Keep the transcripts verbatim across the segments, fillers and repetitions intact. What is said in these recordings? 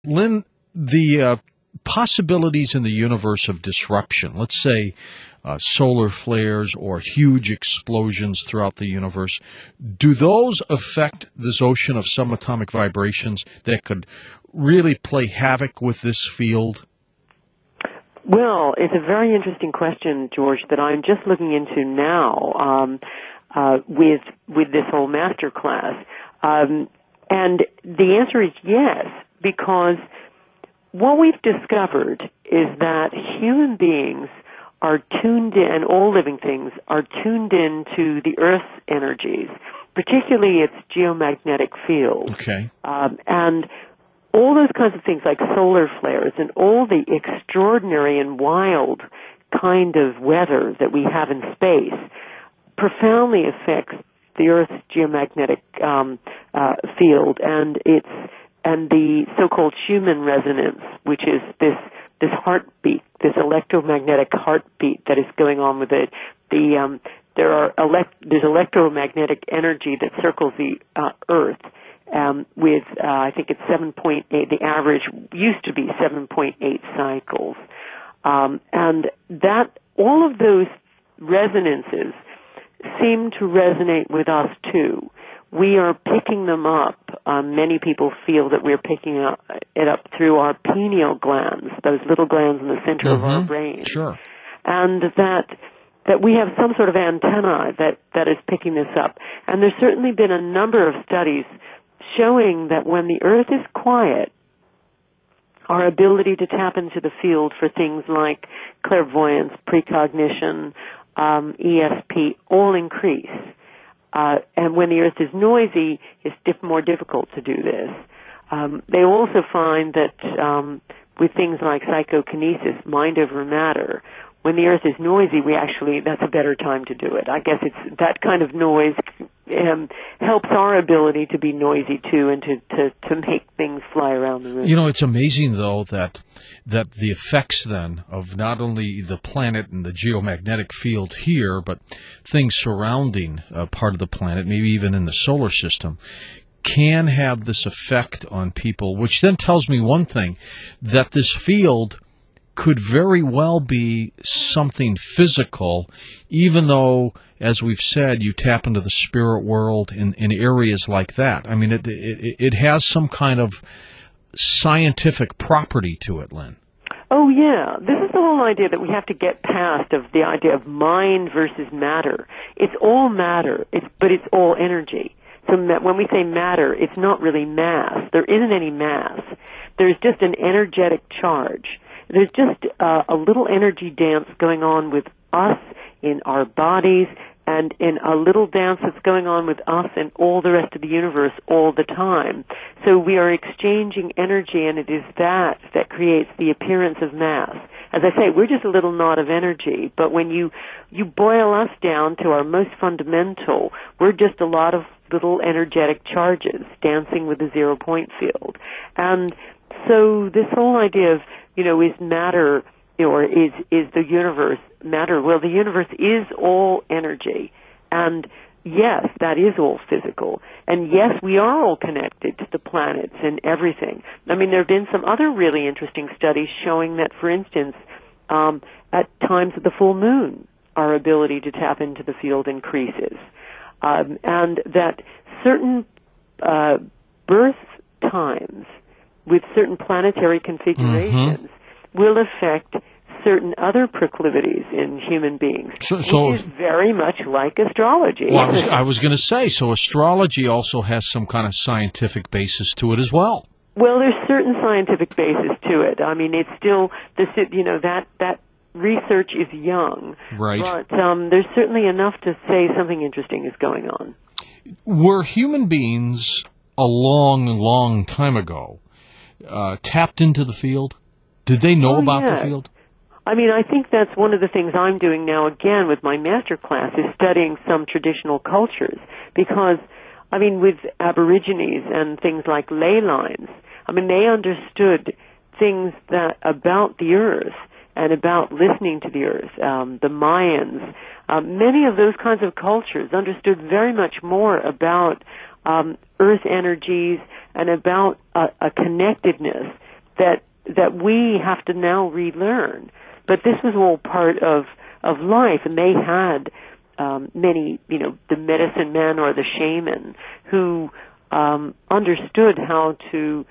Lynn, the uh, possibilities in the universe of disruption, let's say uh, solar flares or huge explosions throughout the universe, do those affect this ocean of subatomic vibrations that could really play havoc with this field? Well, it's a very interesting question, George, that I'm just looking into now um, uh, with with this whole master class. Um, and the answer is yes, because what we've discovered is that human beings are tuned in, and all living things are tuned in to the Earth's energies, particularly its geomagnetic field. Okay. Um, and all those kinds of things like solar flares and all the extraordinary and wild kind of weather that we have in space profoundly affects the Earth's geomagnetic um, uh, field and its and the so-called human resonance, which is this this heartbeat, this electromagnetic heartbeat that is going on with it. The um, there are elect- there's electromagnetic energy that circles the uh, Earth. Um, with, uh, I think it's seven point eight, the average used to be seven point eight cycles. Um, and that, all of those resonances seem to resonate with us too. We are picking them up. Um, many people feel that we're picking up, it up through our pineal glands, those little glands in the center Mm-hmm. of our brain. Sure. And that that we have some sort of antenna that, that is picking this up. And there's certainly been a number of studies showing that when the Earth is quiet, our ability to tap into the field for things like clairvoyance, precognition, um, E S P, all increase. Uh, and when the Earth is noisy, it's diff- more difficult to do this. Um, they also find that um, with things like psychokinesis, mind over matter, when the Earth is noisy, we actually, that's a better time to do it. I guess it's that kind of noise um, helps our ability to be noisy too and to, to, to make things fly around the room. You know, it's amazing, though, that that the effects then of not only the planet and the geomagnetic field here, but things surrounding uh, part of the planet, maybe even in the solar system, can have this effect on people, which then tells me one thing, that this field could very well be something physical, even though, as we've said, you tap into the spirit world in, in areas like that. I mean, it, it it has some kind of scientific property to it, Lynn. Oh, yeah. This is the whole idea that we have to get past of the idea of mind versus matter. It's all matter, it's, but it's all energy. So when we say matter, it's not really mass. There isn't any mass. There's just an energetic charge. There's just uh, a little energy dance going on with us in our bodies and in a little dance that's going on with us and all the rest of the universe all the time. So we are exchanging energy, and it is that that creates the appearance of mass. As I say, we're just a little knot of energy, but when you, you boil us down to our most fundamental, we're just a lot of little energetic charges dancing with the zero-point field. And so this whole idea of, you know, is matter, or is is the universe matter? Well, the universe is all energy, and yes, that is all physical, and yes, we are all connected to the planets and everything. I mean, there have been some other really interesting studies showing that, for instance, um, at times of the full moon, our ability to tap into the field increases, um, and that certain uh, birth times with certain planetary configurations mm-hmm. will affect certain other proclivities in human beings, so, so, which is very much like astrology. Well, I was, I was going to say, so astrology also has some kind of scientific basis to it as well. Well, there's certain scientific basis to it. I mean, it's still, this, you know, that, that research is young. Right. But um, there's certainly enough to say something interesting is going on. Were human beings a long, long time ago uh, tapped into the field? Did they know oh, about yeah. the field? I mean, I think that's one of the things I'm doing now again with my master class is studying some traditional cultures because, I mean, with Aborigines and things like ley lines, I mean, they understood things that about the earth and about listening to the earth. Um, the Mayans, um, many of those kinds of cultures understood very much more about um, earth energies and about a, a connectedness that that we have to now relearn. But this was all part of of life, and they had um, many, you know, the medicine men or the shaman who um, understood how to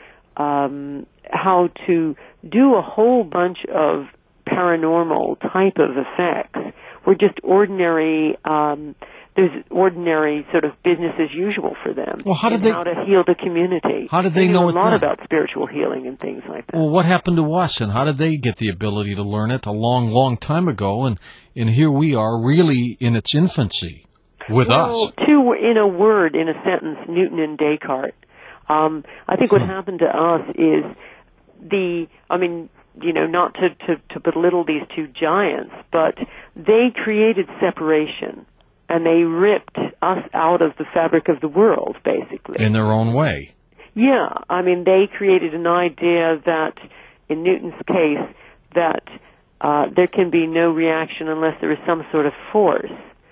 um, how to do a whole bunch of paranormal type of effects. Were just ordinary. Um, there's ordinary sort of business as usual for them. Well, how did and they? How to heal the community? How did they, they know knew a it lot then? about spiritual healing and things like that. Well, what happened to us, and how did they get the ability to learn it a long, long time ago? And and here we are, really in its infancy, with well, us. two in a word, in a sentence, Newton and Descartes. Um, I think what Hmm. happened to us is the. I mean, you know, not to, to to belittle these two giants, but they created separation. And they ripped us out of the fabric of the world, basically. In their own way. Yeah, I mean, they created an idea that, in Newton's case, that uh, there can be no reaction unless there is some sort of force,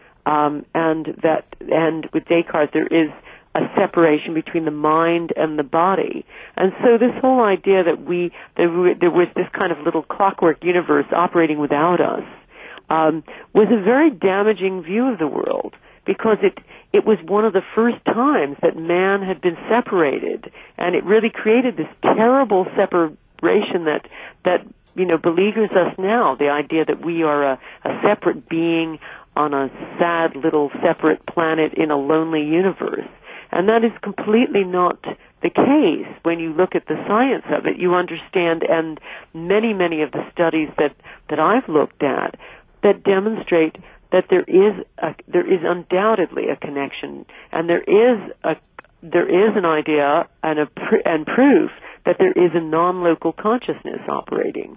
um, and that, and with Descartes, there is a separation between the mind and the body. And so this whole idea that we there, there was this kind of little clockwork universe operating without us. Um, was a very damaging view of the world, because it it was one of the first times that man had been separated, and it really created this terrible separation that that you know beleaguers us now. The idea that we are a, a separate being on a sad little separate planet in a lonely universe, and that is completely not the case. When you look at the science of it, you understand, and many many of the studies that that I've looked at that demonstrate that there is a, there is undoubtedly a connection, and there is a there is an idea and a pr- and proof that there is a non-local consciousness operating.